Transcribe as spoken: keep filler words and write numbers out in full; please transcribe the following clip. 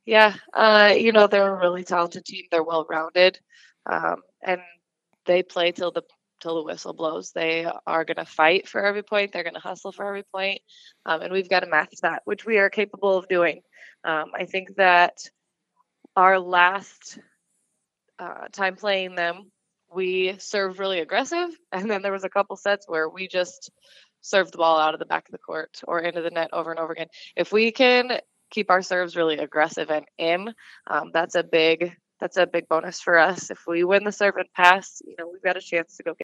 Yeah, uh, you know, they're a really talented team. They're well-rounded, um, and they play till the till the whistle blows. They are gonna fight for every point. They're gonna hustle for every point, um, and we've got to match that, which we are capable of doing. Um, I think that our last uh, time playing them, we served really aggressive, and then there was a couple sets where we just served the ball out of the back of the court or into the net over and over again. If we can keep our serves really aggressive and in, um, that's a big that's a big bonus for us. If we win the serve and pass, you know, we've got a chance to go get